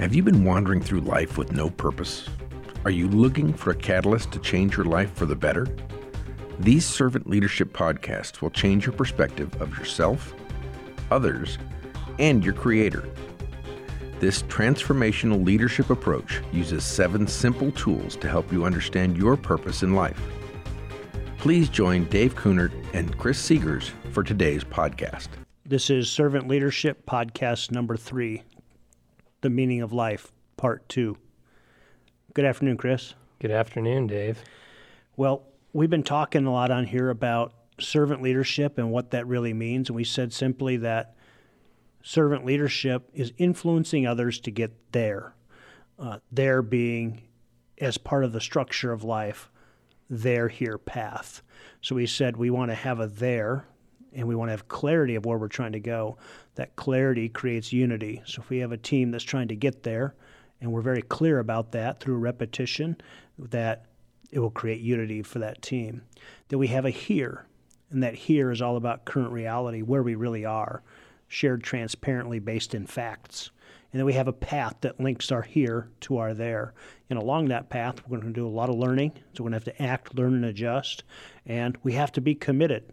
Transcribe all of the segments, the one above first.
Have you been wandering through life with no purpose? Are you looking for a catalyst to change your life for the better? These servant leadership podcasts will change your perspective of yourself, others, and your Creator. This transformational leadership approach uses 7 simple tools to help you understand your purpose in life. Please join Dave Kunert and Chris Seegers for today's podcast. This is Servant Leadership Podcast number 3, The Meaning of Life, Part 2. Good afternoon, Chris. Good afternoon, Dave. Well, we've been talking a lot on here about servant leadership and what that really means. And we said simply that servant leadership is influencing others to get there. There being, as part of the structure of life, there, here path. So we said we want to have a there, and we want to have clarity of where we're trying to go. That clarity creates unity. So if we have a team that's trying to get there, and we're very clear about that through repetition, that it will create unity for that team. Then we have a here, and that here is all about current reality, where we really are, shared transparently based in facts. And then we have a path that links our here to our there. And along that path, we're going to do a lot of learning. So we're going to have to act, learn, and adjust. And we have to be committed.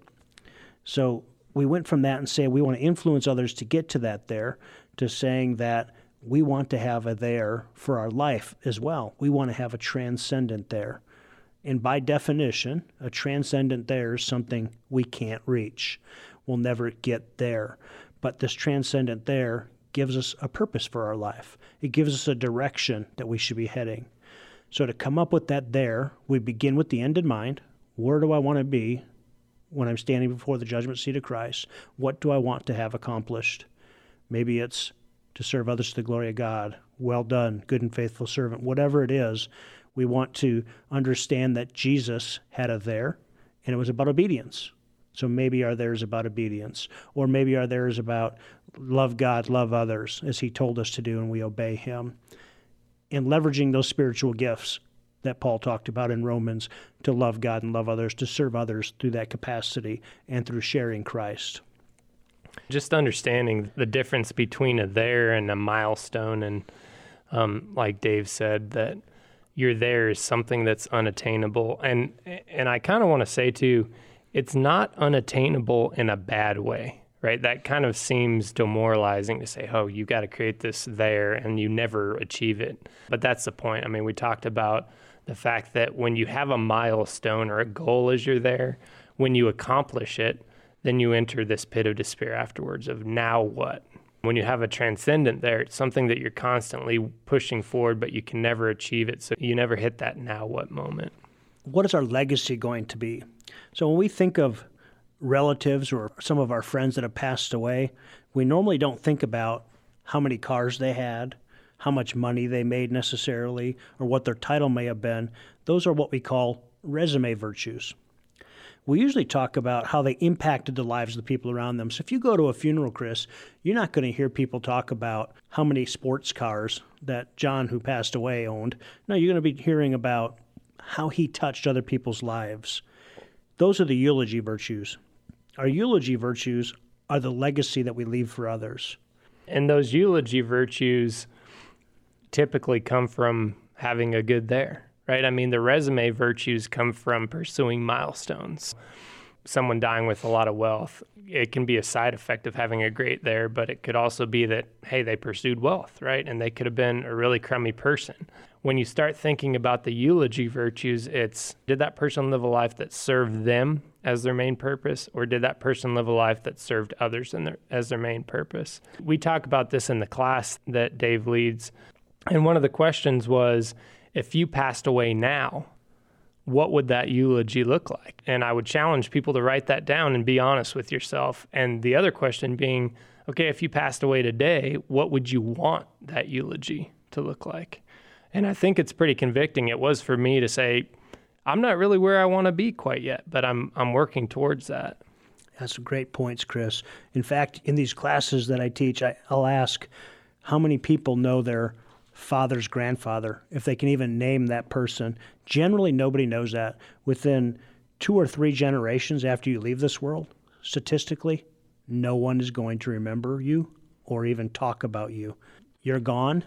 So we went from that and say we want to influence others to get to that there, to saying that we want to have a there for our life as well. We want to have a transcendent there. And by definition, a transcendent there is something we can't reach. We'll never get there. But this transcendent there gives us a purpose for our life. It gives us a direction that we should be heading. So to come up with that there, we begin with the end in mind. Where do I want to be when I'm standing before the judgment seat of Christ? What do I want to have accomplished? Maybe it's to serve others to the glory of God. Well done, good and faithful servant. Whatever it is, we want to understand that Jesus had a there, and it was about obedience. So maybe our there is about obedience, or maybe our there is about love God, love others, as he told us to do, and we obey him. And leveraging those spiritual gifts that Paul talked about in Romans, to love God and love others, to serve others through that capacity and through sharing Christ. Just understanding the difference between a there and a milestone, and like Dave said, that your there is something that's unattainable. And I kind of want to say too, it's not unattainable in a bad way, right? That kind of seems demoralizing to say, oh, you got to create this there and you never achieve it. But that's the point. I mean, we talked about the fact that when you have a milestone or a goal as you're there, when you accomplish it, then you enter this pit of despair afterwards of now what? When you have a transcendent there, it's something that you're constantly pushing forward, but you can never achieve it. So you never hit that now what moment. What is our legacy going to be? So when we think of relatives or some of our friends that have passed away, we normally don't think about how many cars they had, how much money they made necessarily, or what their title may have been. Those are what we call resume virtues. We usually talk about how they impacted the lives of the people around them. So if you go to a funeral, Chris, you're not going to hear people talk about how many sports cars that John, who passed away, owned. No, you're going to be hearing about how he touched other people's lives. Those are the eulogy virtues. Our eulogy virtues are the legacy that we leave for others. And those eulogy virtues typically come from having a good there, right? I mean, the resume virtues come from pursuing milestones. Someone dying with a lot of wealth, it can be a side effect of having a great there, but it could also be that, hey, they pursued wealth, right? And they could have been a really crummy person. When you start thinking about the eulogy virtues, it's, did that person live a life that served them as their main purpose, or did that person live a life that served others as their main purpose? We talk about this in the class that Dave leads, and one of the questions was, if you passed away now, what would that eulogy look like? And I would challenge people to write that down and be honest with yourself. And the other question being, okay, if you passed away today, what would you want that eulogy to look like? And I think it's pretty convicting. It was for me to say, I'm not really where I want to be quite yet, but I'm working towards that. That's great points, Chris. In fact, in these classes that I teach, I'll ask how many people know their father's grandfather, if they can even name that person. Generally, nobody knows that. Within 2 or 3 generations after you leave this world, statistically, no one is going to remember you or even talk about you. You're gone,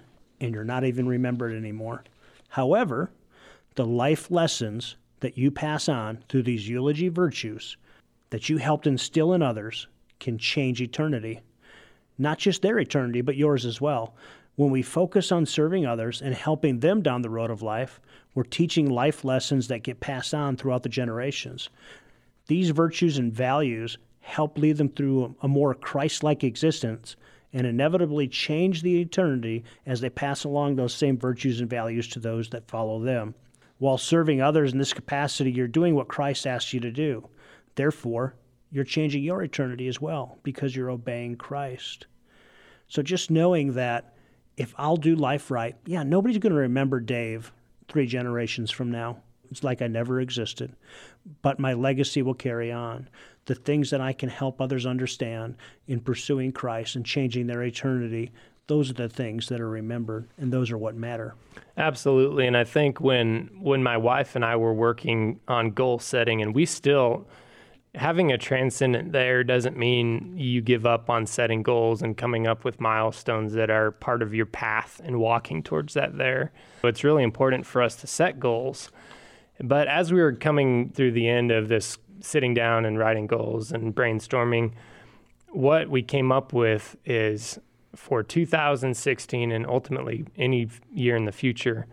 and you're not even remembered anymore. However, the life lessons that you pass on through these eulogy virtues that you helped instill in others can change eternity. Not just their eternity, but yours as well. When we focus on serving others and helping them down the road of life, we're teaching life lessons that get passed on throughout the generations. These virtues and values help lead them through a more Christ-like existence and inevitably change the eternity as they pass along those same virtues and values to those that follow them. While serving others in this capacity, you're doing what Christ asks you to do. Therefore, you're changing your eternity as well because you're obeying Christ. So just knowing that if I'll do life right, nobody's going to remember Dave 3 generations from now. It's like I never existed. But my legacy will carry on. The things that I can help others understand in pursuing Christ and changing their eternity, those are the things that are remembered, and those are what matter. Absolutely. And I think when my wife and I were working on goal setting, and we still, having a transcendent there doesn't mean you give up on setting goals and coming up with milestones that are part of your path and walking towards that there. So it's really important for us to set goals. But as we were coming through the end of this sitting down and writing goals and brainstorming, what we came up with is for 2016 and ultimately any year in the future,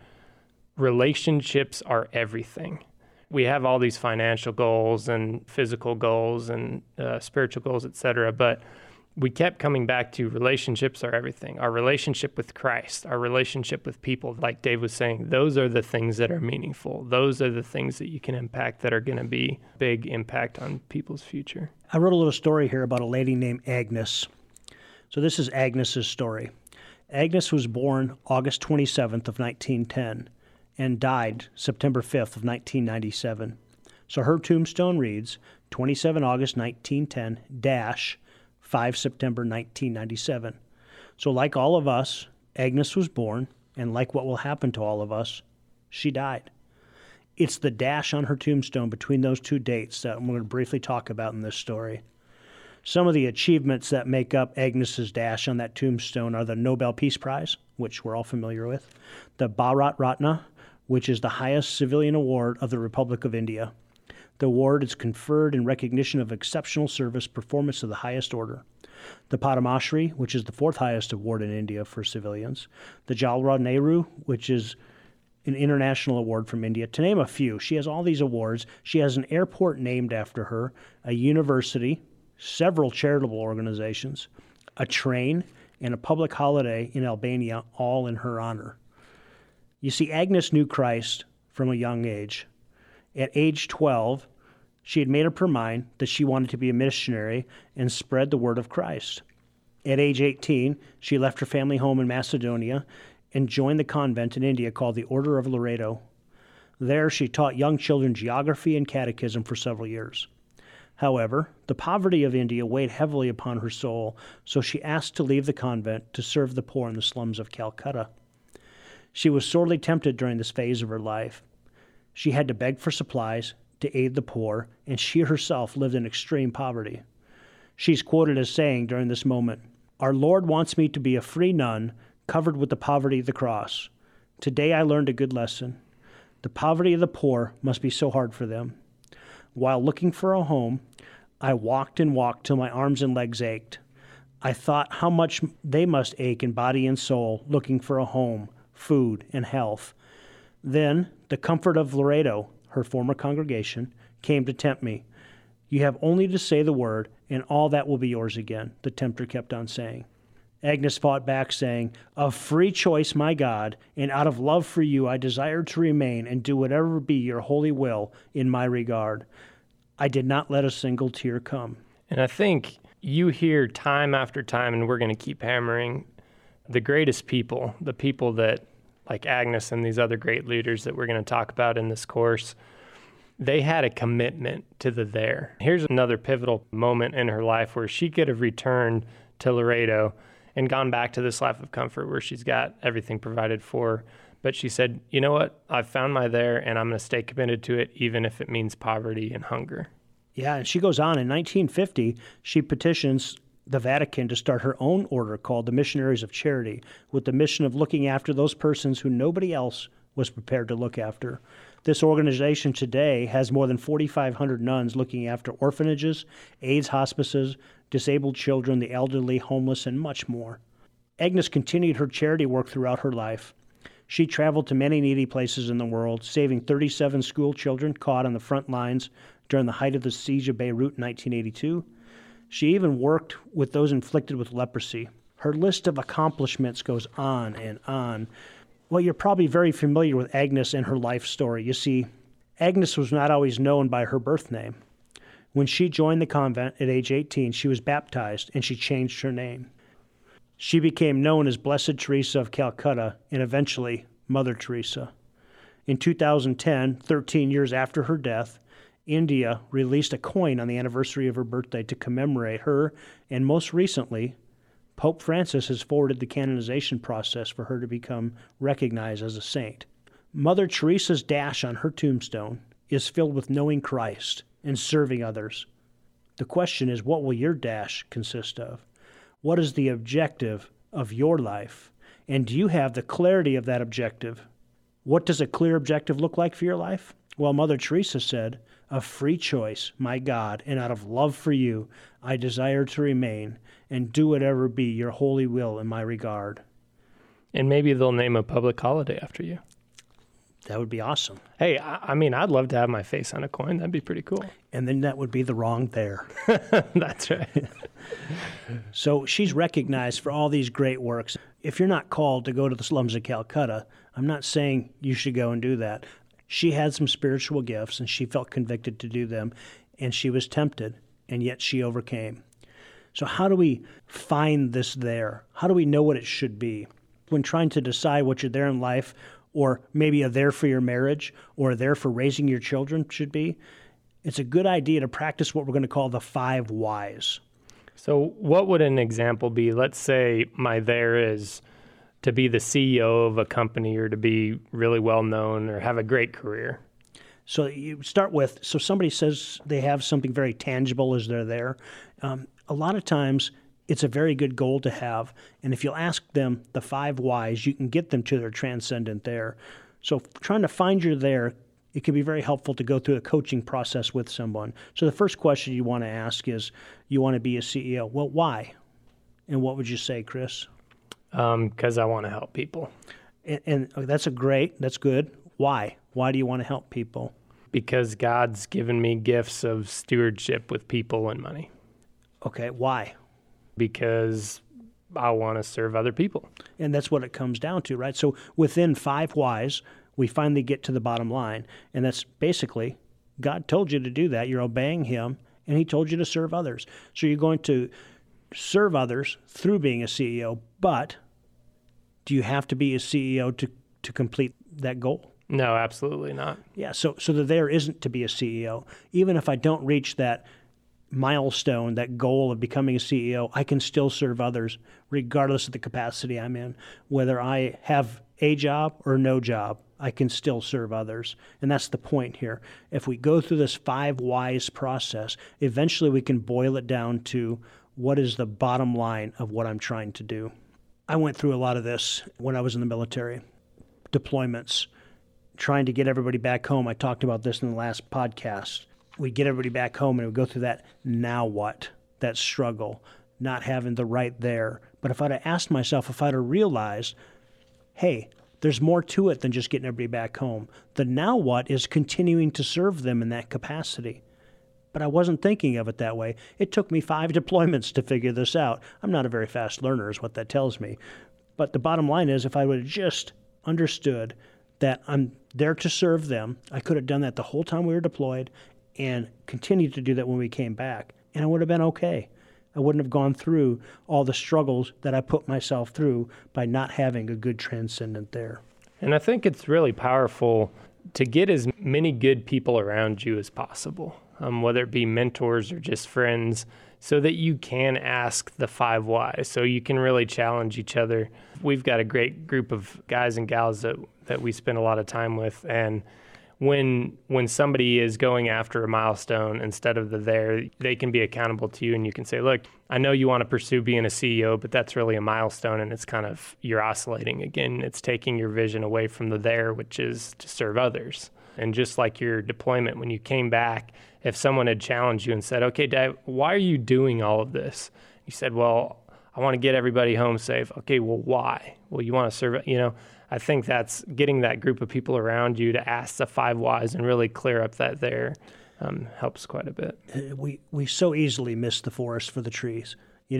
relationships are everything. We have all these financial goals and physical goals and spiritual goals, et cetera, but we kept coming back to relationships are everything. Our relationship with Christ, our relationship with people, like Dave was saying, those are the things that are meaningful. Those are the things that you can impact that are going to be big impact on people's future. I wrote a little story here about a lady named Agnes. So this is Agnes's story. Agnes was born August 27th of 1910 and died September 5th of 1997. So her tombstone reads 27 August 1910 5 September 1997. So like all of us, Agnes was born, and like what will happen to all of us, she died. It's the dash on her tombstone between those two dates that I'm going to briefly talk about in this story. Some of the achievements that make up Agnes's dash on that tombstone are the Nobel Peace Prize, which we're all familiar with, the Bharat Ratna, which is the highest civilian award of the Republic of India. The award is conferred in recognition of exceptional service performance of the highest order. The Padma Shri, which is the 4th highest award in India for civilians. The Jawaharlal Nehru, which is an international award from India, to name a few. She has all these awards. She has an airport named after her, a university, several charitable organizations, a train, and a public holiday in Albania, all in her honor. You see, Agnes knew Christ from a young age. At age 12, she had made up her mind that she wanted to be a missionary and spread the word of Christ. At age 18, she left her family home in Macedonia and joined the convent in India called the Order of Loreto. There, she taught young children geography and catechism for several years. However, the poverty of India weighed heavily upon her soul, so she asked to leave the convent to serve the poor in the slums of Calcutta. She was sorely tempted during this phase of her life. She had to beg for supplies to aid the poor, and she herself lived in extreme poverty. She's quoted as saying during this moment, "Our Lord wants me to be a free nun covered with the poverty of the cross. Today I learned a good lesson. The poverty of the poor must be so hard for them. While looking for a home, I walked and walked till my arms and legs ached. I thought how much they must ache in body and soul looking for a home, food, and health. Then the comfort of Loreto, her former congregation, came to tempt me. You have only to say the word, and all that will be yours again," the tempter kept on saying. Agnes fought back, saying, "Of free choice, my God, and out of love for you, I desire to remain and do whatever be your holy will in my regard." I did not let a single tear come. And I think you hear time after time, and we're going to keep hammering, the greatest people, the people that, like Agnes and these other great leaders that we're going to talk about in this course, they had a commitment to the there. Here's another pivotal moment in her life where she could have returned to Loreto and gone back to this life of comfort where she's got everything provided for her. But she said, you know what? I've found my there, and I'm going to stay committed to it, even if it means poverty and hunger. Yeah, and she goes on. In 1950, she petitions the Vatican to start her own order called the Missionaries of Charity, with the mission of looking after those persons who nobody else was prepared to look after. This organization today has more than 4,500 nuns looking after orphanages, AIDS hospices, disabled children, the elderly, homeless, and much more. Agnes continued her charity work throughout her life. She traveled to many needy places in the world, saving 37 school children caught on the front lines during the height of the siege of Beirut in 1982. She even worked with those inflicted with leprosy. Her list of accomplishments goes on and on. Well, you're probably very familiar with Agnes and her life story. You see, Agnes was not always known by her birth name. When she joined the convent at age 18, she was baptized and she changed her name. She became known as Blessed Teresa of Calcutta and eventually Mother Teresa. In 2010, 13 years after her death, India released a coin on the anniversary of her birthday to commemorate her, and most recently, Pope Francis has forwarded the canonization process for her to become recognized as a saint. Mother Teresa's dash on her tombstone is filled with knowing Christ and serving others. The question is, what will your dash consist of? What is the objective of your life? And do you have the clarity of that objective? What does a clear objective look like for your life? Well, Mother Teresa said, "A free choice, my God, and out of love for you, I desire to remain and do whatever be your holy will in my regard." And maybe they'll name a public holiday after you. That would be awesome. Hey, I mean, I'd love to have my face on a coin. That'd be pretty cool. And then that would be the wrong there. That's right. So she's recognized for all these great works. If you're not called to go to the slums of Calcutta, I'm not saying you should go and do that. She had some spiritual gifts, and she felt convicted to do them, and she was tempted, and yet she overcame. So how do we find this there? How do we know what it should be? When trying to decide what you're there in life, or maybe a there for your marriage, or a there for raising your children should be, it's a good idea to practice what we're going to call the 5 whys. So what would an example be? Let's say my there is to be the CEO of a company or to be really well known or have a great career. So you start with, so somebody says they have something very tangible as they're there. A lot of times it's a very good goal to have. And if you'll ask them the 5 whys, you can get them to their transcendent there. So trying to find your there, it can be very helpful to go through a coaching process with someone. So the first question you want to ask is, you want to be a CEO. Well, why? And what would you say, Chris? Because I want to help people. And that's good. Why? Why do you want to help people? Because God's given me gifts of stewardship with people and money. Okay, why? Because I want to serve other people. And that's what it comes down to, right? So within 5 whys, we finally get to the bottom line. And that's basically, God told you to do that. You're obeying him, and he told you to serve others. So you're going to serve others through being a CEO, but do you have to be a CEO to complete that goal? No, absolutely not. Yeah, so the there isn't to be a CEO. Even if I don't reach that milestone, that goal of becoming a CEO, I can still serve others regardless of the capacity I'm in. Whether I have a job or no job, I can still serve others. And that's the point here. If we go through this 5 whys process, eventually we can boil it down to what is the bottom line of what I'm trying to do. I went through a lot of this when I was in the military. Deployments, trying to get everybody back home. I talked about this in the last podcast. We get everybody back home and we go through that now what, that struggle, not having the right there. But if I'd have asked myself, if I'd have realized, hey, there's more to it than just getting everybody back home. The now what is continuing to serve them in that capacity. But I wasn't thinking of it that way. It took me 5 deployments to figure this out. I'm not a very fast learner is what that tells me. But the bottom line is, if I would have just understood that I'm there to serve them, I could have done that the whole time we were deployed and continued to do that when we came back. And I would have been okay. I wouldn't have gone through all the struggles that I put myself through by not having a good transcendent there. And I think it's really powerful to get as many good people around you as possible, whether it be mentors or just friends, so that you can ask the 5 whys, so you can really challenge each other. We've got a great group of guys and gals that we spend a lot of time with, and when somebody is going after a milestone instead of the there, they can be accountable to you, and you can say, look, I know you want to pursue being a CEO, but that's really a milestone, and it's kind of, you're oscillating again. It's taking your vision away from the there, which is to serve others. And just like your deployment, when you came back, if someone had challenged you and said, okay, Dad, why are you doing all of this? You said, well, I want to get everybody home safe. Okay, well, why? Well, you want to serve, I think that's getting that group of people around you to ask the 5 whys and really clear up that there helps quite a bit. We so easily miss the forest for the trees.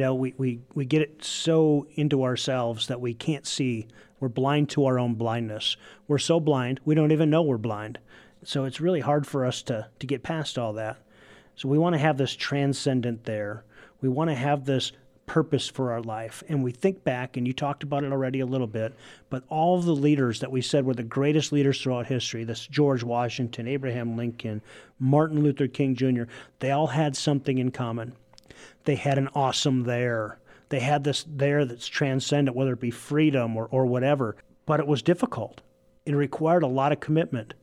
We get it so into ourselves that we can't see. We're blind to our own blindness. We're so blind, we don't even know we're blind. So it's really hard for us to get past all that. So we want to have this transcendent there. We want to have this purpose for our life. And we think back, and you talked about it already a little bit, but all of the leaders that we said were the greatest leaders throughout history, this George Washington, Abraham Lincoln, Martin Luther King Jr., they all had something in common. They had an awesome there. They had this there that's transcendent, whether it be freedom or whatever. But it was difficult. It required a lot of commitment.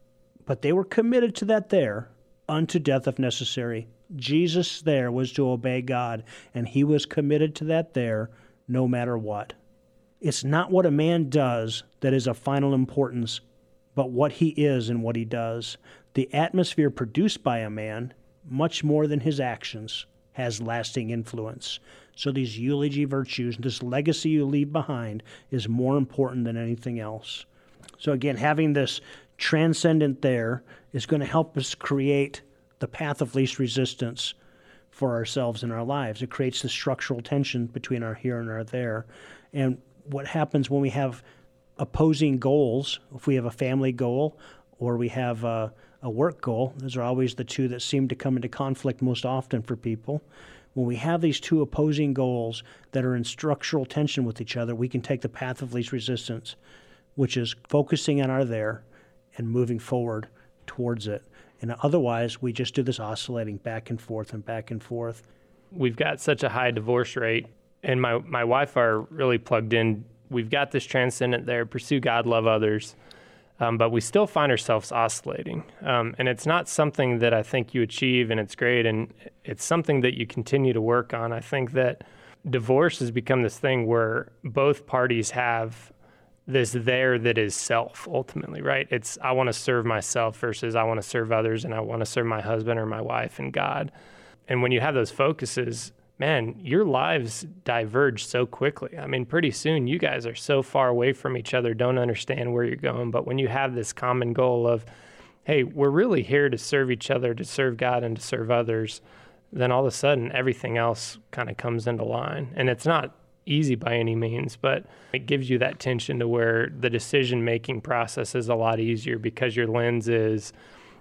But they were committed to that there unto death if necessary. Jesus there was to obey God, and he was committed to that there no matter what. It's not what a man does that is of final importance, but what he is and what he does. The atmosphere produced by a man, much more than his actions, has lasting influence. So these eulogy virtues, this legacy you leave behind, is more important than anything else. So again, having this transcendent there is going to help us create the path of least resistance for ourselves in our lives. It creates the structural tension between our here and our there. And what happens when we have opposing goals, if we have a family goal or we have a work goal, those are always the two that seem to come into conflict most often for people. When we have these two opposing goals that are in structural tension with each other, we can take the path of least resistance, which is focusing on our there and moving forward towards it. And otherwise, we just do this oscillating back and forth and back and forth. We've got such a high divorce rate, and my wife are really plugged in. We've got this transcendent there, pursue God, love others, but we still find ourselves oscillating. And it's not something that I think you achieve, and it's great, and it's something that you continue to work on. I think that divorce has become this thing where both parties have this there that is self ultimately, right? It's I want to serve myself versus I want to serve others, and I want to serve my husband or my wife and God. And when you have those focuses, man, your lives diverge so quickly. I mean, pretty soon you guys are so far away from each other, don't understand where you're going. But when you have this common goal of, hey, we're really here to serve each other, to serve God and to serve others, then all of a sudden everything else kind of comes into line. And it's not easy by any means, but it gives you that tension to where the decision-making process is a lot easier because your lens is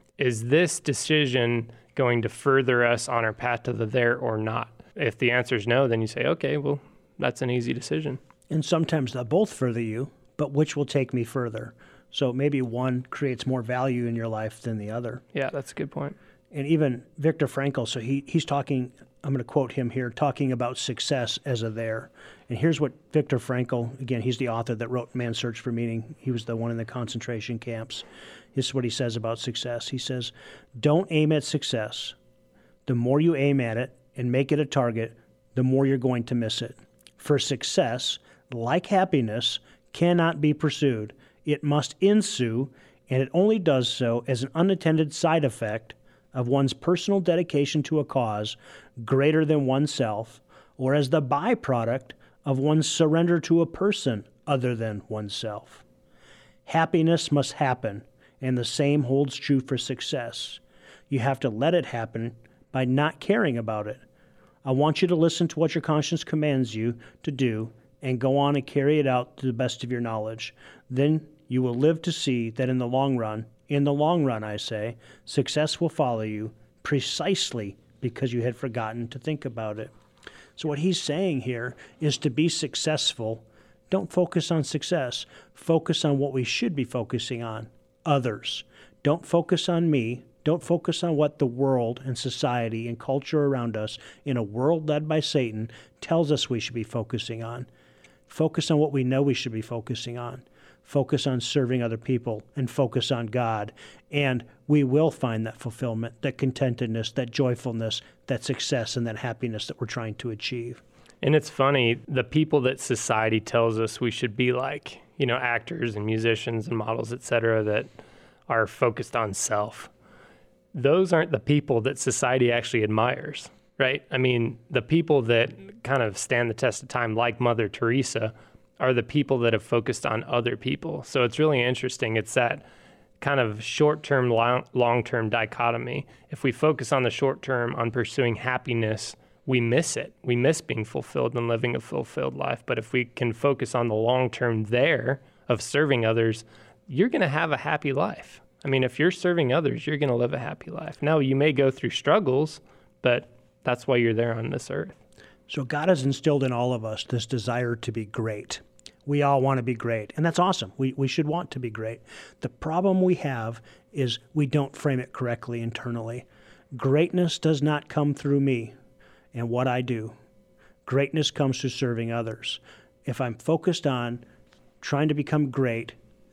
this decision going to further us on our path to the there or not? If the answer is no, then you say, okay, well, that's an easy decision. And sometimes they'll both further you, but which will take me further? So maybe one creates more value in your life than the other. Yeah, that's a good point. And even Viktor Frankl, so he's talking, I'm going to quote him here, talking about success as a there. And here's what Viktor Frankl, again, he's the author that wrote Man's Search for Meaning. He was the one in the concentration camps. This is what he says about success. He says, don't aim at success. The more you aim at it and make it a target, the more you're going to miss it. For success, like happiness, cannot be pursued. It must ensue, and it only does so as an unintended side effect of one's personal dedication to a cause greater than oneself, or as the byproduct of one's surrender to a person other than oneself. Happiness must happen, and the same holds true for success. You have to let it happen by not caring about it. I want you to listen to what your conscience commands you to do and go on and carry it out to the best of your knowledge. Then you will live to see that in the long run, I say, success will follow you precisely because you had forgotten to think about it. So what he's saying here is to be successful, don't focus on success. Focus on what we should be focusing on, others. Don't focus on me. Don't focus on what the world and society and culture around us in a world led by Satan tells us we should be focusing on. Focus on what we know we should be focusing on. focus on serving other people, and focus on God. And we will find that fulfillment, that contentedness, that joyfulness, that success, and that happiness that we're trying to achieve. And it's funny, the people that society tells us we should be like, actors and musicians and models, et cetera, that are focused on self, those aren't the people that society actually admires, right? I mean, the people that kind of stand the test of time, like Mother Teresa, are the people that have focused on other people. So it's really interesting. It's that kind of short-term, long-term dichotomy. If we focus on the short term, on pursuing happiness, we miss it. We miss being fulfilled and living a fulfilled life. But if we can focus on the long term there of serving others, you're going to have a happy life. I mean, if you're serving others, you're going to live a happy life. Now, you may go through struggles, but that's why you're there on this earth. So God has instilled in all of us this desire to be great. We all want to be great, and that's awesome. We should want to be great. The problem we have is we don't frame it correctly internally. Greatness does not come through me and what I do. Greatness comes through serving others. If I'm focused on trying to become great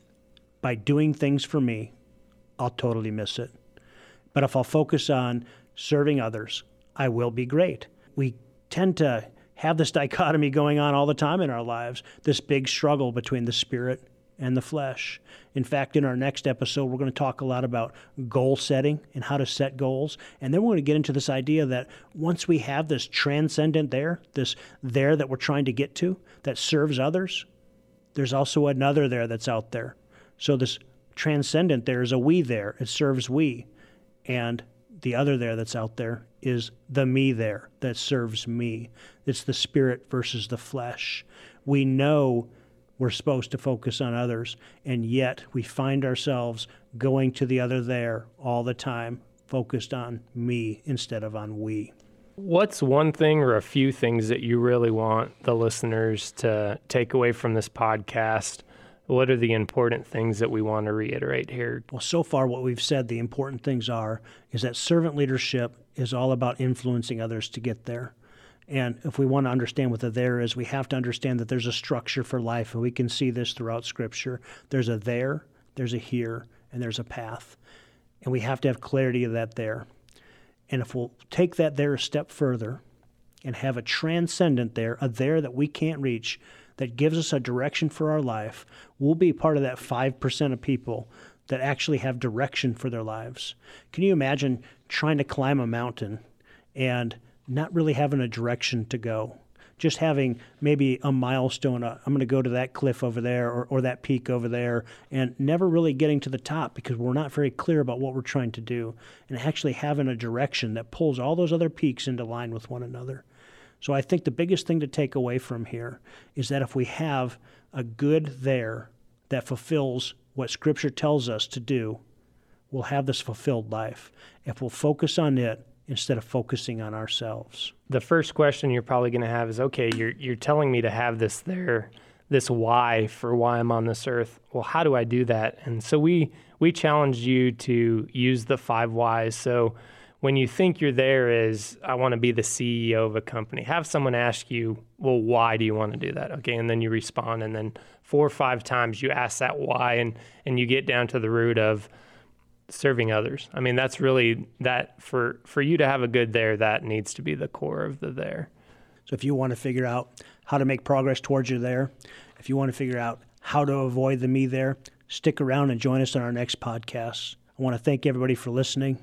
by doing things for me, I'll totally miss it. But if I'll focus on serving others, I will be great. We tend to have this dichotomy going on all the time in our lives, this big struggle between the spirit and the flesh. In fact, in our next episode, we're going to talk a lot about goal setting and how to set goals. And then we're going to get into this idea that once we have this transcendent this there that we're trying to get to that serves others, there's also another there that's out there. So this transcendent there is a we there. It serves we. And the other there that's out there is the me there that serves me. It's the spirit versus the flesh. We know we're supposed to focus on others, and yet we find ourselves going to the other there all the time, focused on me instead of on we. What's one thing or a few things that you really want the listeners to take away from this podcast? What are the important things that we want to reiterate here? Well, so far what we've said, the important things is that servant leadership is all about influencing others to get there. And if we want to understand what the there is, we have to understand that there's a structure for life, and we can see this throughout Scripture. There's a there, there's a here, and there's a path. And we have to have clarity of that there. And if we'll take that there a step further and have a transcendent there, a there that we can't reach, that gives us a direction for our life, we'll be part of that 5% of people that actually have direction for their lives. Can you imagine trying to climb a mountain and not really having a direction to go? Just having maybe a milestone, I'm going to go to that cliff over there or that peak over there, and never really getting to the top because we're not very clear about what we're trying to do, and actually having a direction that pulls all those other peaks into line with one another. So I think the biggest thing to take away from here is that if we have a good there that fulfills what Scripture tells us to do, we'll have this fulfilled life. If we'll focus on it instead of focusing on ourselves. The first question you're probably going to have is, okay, you're telling me to have this there, this why for why I'm on this earth. Well, how do I do that? And so we challenged you to use the 5 whys. So when you think you're there is, I want to be the CEO of a company, have someone ask you, well, why do you want to do that? Okay, and then you respond, and then 4 or 5 times you ask that why, and you get down to the root of serving others. I mean, that's really that for you to have a good there, that needs to be the core of the there. So if you want to figure out how to make progress towards your there, if you want to figure out how to avoid the me there, stick around and join us on our next podcast. I want to thank everybody for listening.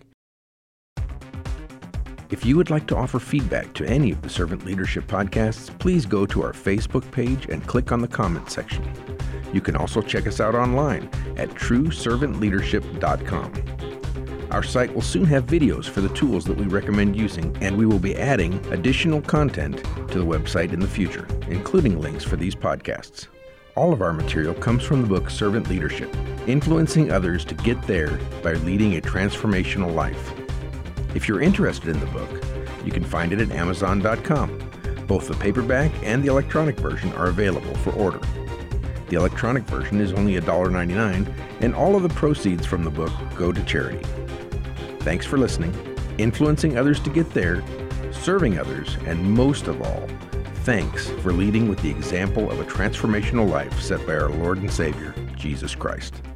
If you would like to offer feedback to any of the Servant Leadership podcasts, please go to our Facebook page and click on the comment section. You can also check us out online at trueservantleadership.com. Our site will soon have videos for the tools that we recommend using, and we will be adding additional content to the website in the future, including links for these podcasts. All of our material comes from the book Servant Leadership, Influencing Others to Get There by Leading a Transformational Life. If you're interested in the book, you can find it at Amazon.com. Both the paperback and the electronic version are available for order. The electronic version is only $1.99, and all of the proceeds from the book go to charity. Thanks for listening, influencing others to get there, serving others, and most of all, thanks for leading with the example of a transformational life set by our Lord and Savior, Jesus Christ.